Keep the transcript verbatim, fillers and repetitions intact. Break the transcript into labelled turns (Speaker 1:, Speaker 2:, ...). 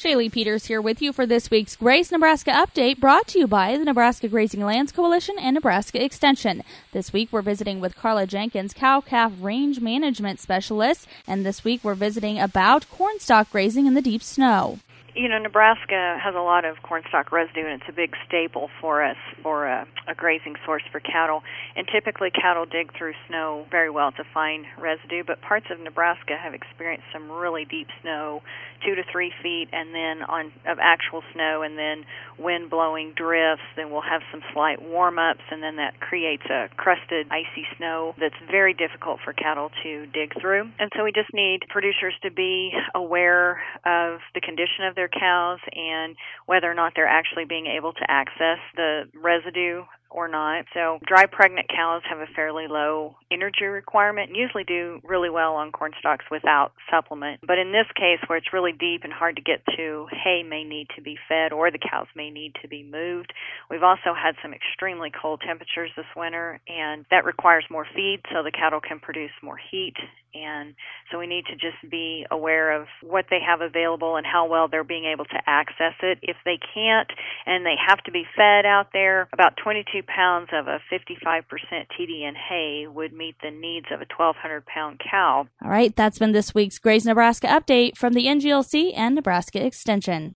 Speaker 1: Shaylee Peters here with you for this week's Graze Nebraska Update, brought to you by the Nebraska Grazing Lands Coalition and Nebraska Extension. This week we're visiting with Carla Jenkins, cow-calf range management specialist, and this week we're visiting about cornstalk grazing in the deep snow.
Speaker 2: You know, Nebraska has a lot of cornstalk residue, and it's a big staple for us for a, a grazing source for cattle. And typically cattle dig through snow very well to find residue, but parts of Nebraska have experienced some really deep snow, two to three feet, and then on of actual snow, and then wind blowing drifts. Then we'll have some slight warm-ups, and then that creates a crusted, icy snow that's very difficult for cattle to dig through. And so we just need producers to be aware of the condition of their cows and whether or not they're actually being able to access the residue or not. So dry pregnant cows have a fairly low energy requirement and usually do really well on corn stalks without supplement. But in this case, where it's really deep and hard to get to, hay may need to be fed or the cows may need to be moved. We've also had some extremely cold temperatures this winter, and that requires more feed so the cattle can produce more heat. And so we need to just be aware of what they have available and how well they're being able to access it. If they can't and they have to be fed out there, about twenty-two pounds of a fifty-five percent T D N hay would meet the needs of a twelve hundred pound cow.
Speaker 1: All right, that's been this week's Graze Nebraska Update from the N G L C and Nebraska Extension.